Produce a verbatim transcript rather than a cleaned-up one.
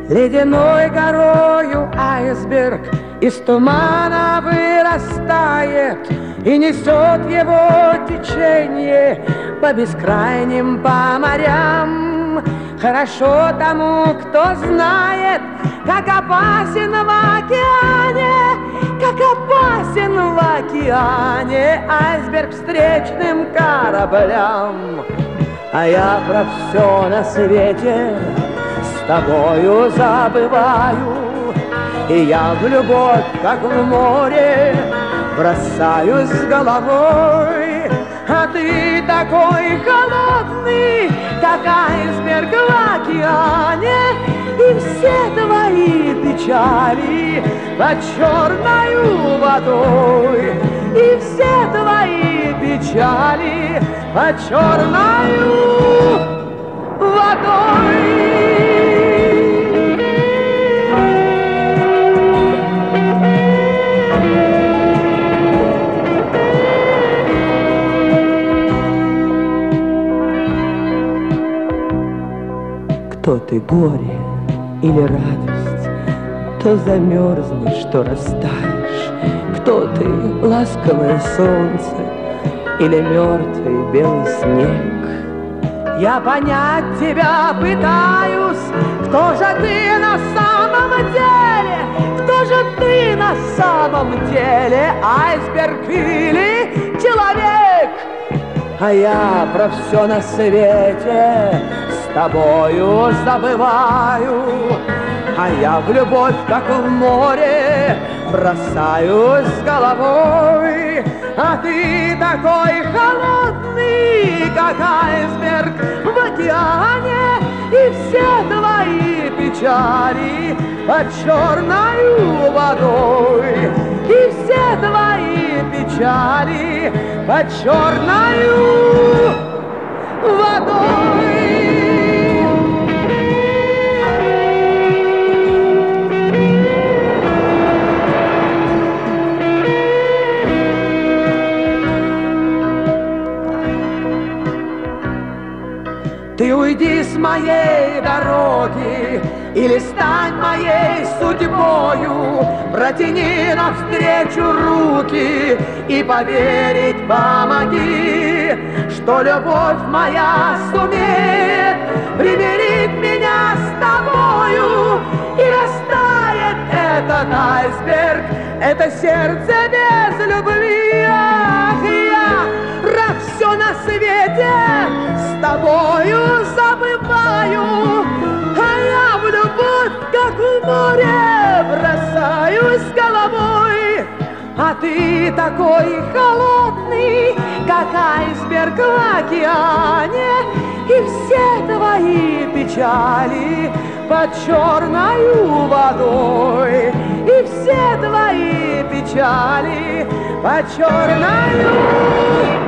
Ледяной горою айсберг из тумана вырастает и несет его течение по бескрайним по морям. Хорошо тому, кто знает, как опасен в океане, как опасен в океане айсберг встречным кораблям. А я про все на свете с тобою забываю, и я в любовь, как в море, бросаюсь с головой. А ты такой холодный, как айсберг в океане, и все твои печали под черною водой, и все твои печали под черною водой. Кто ты, горе или радость, то замерзнешь, то растаешь? Кто ты, ласковое солнце или мертвый белый снег? Я понять тебя пытаюсь, кто же ты на самом деле? Кто же ты на самом деле, айсберг или человек? А я про все на свете с тобою забываю, а я в любовь, как в море, бросаюсь с головой. А ты такой холодный, как айсберг в океане, и все твои печали под черною водой, и все твои печали под черною водой. Ты уйди с моей дороги или стань моей судьбою, протяни навстречу руки и поверить помоги, что любовь моя сумеет примирить меня с тобою, и растает этот айсберг, это сердце без любви. Ах, я про все на свете с тобою забываю, а я в любовь, как в море, бросаюсь головой. А ты такой холодный, как айсберг в океане, и все твои печали под черною водой, и все твои печали под черною